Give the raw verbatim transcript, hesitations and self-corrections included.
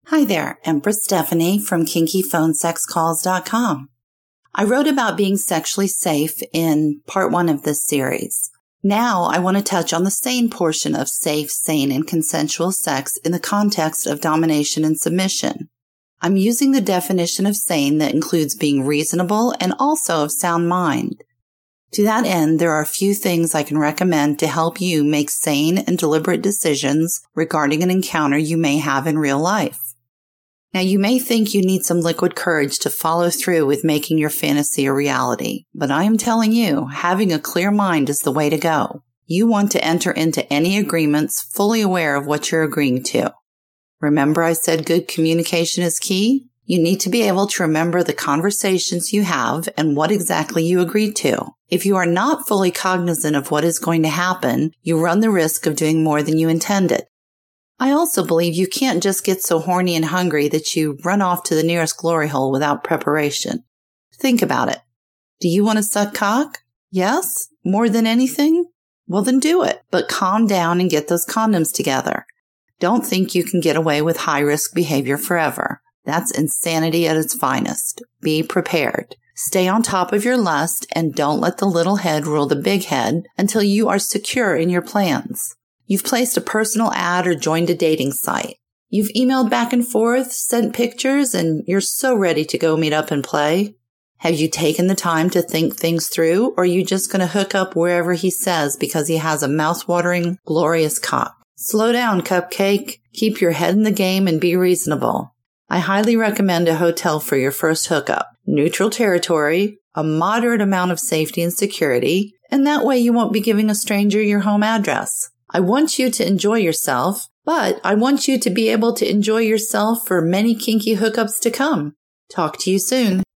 Hi there, Empress Stephanie from kinky phone sex calls dot com. I wrote about being sexually safe in part one of this series. Now I want to touch on the sane portion of safe, sane, and consensual sex in the context of domination and submission. I'm using the definition of sane that includes being reasonable and also of sound mind. To that end, there are a few things I can recommend to help you make sane and deliberate decisions regarding an encounter you may have in real life. Now, you may think you need some liquid courage to follow through with making your fantasy a reality, but I am telling you, having a clear mind is the way to go. You want to enter into any agreements fully aware of what you're agreeing to. Remember I said good communication is key? You need to be able to remember the conversations you have and what exactly you agreed to. If you are not fully cognizant of what is going to happen, you run the risk of doing more than you intended. I also believe you can't just get so horny and hungry that you run off to the nearest glory hole without preparation. Think about it. Do you want to suck cock? Yes? More than anything? Well, then do it. But calm down and get those condoms together. Don't think you can get away with high-risk behavior forever. That's insanity at its finest. Be prepared. Stay on top of your lust and don't let the little head rule the big head until you are secure in your plans. You've placed a personal ad or joined a dating site. You've emailed back and forth, sent pictures, and you're so ready to go meet up and play. Have you taken the time to think things through, or are you just going to hook up wherever he says because he has a mouth-watering, glorious cock? Slow down, cupcake. Keep your head in the game and be reasonable. I highly recommend a hotel for your first hookup. Neutral territory, a moderate amount of safety and security, and that way you won't be giving a stranger your home address. I want you to enjoy yourself, but I want you to be able to enjoy yourself for many kinky hookups to come. Talk to you soon.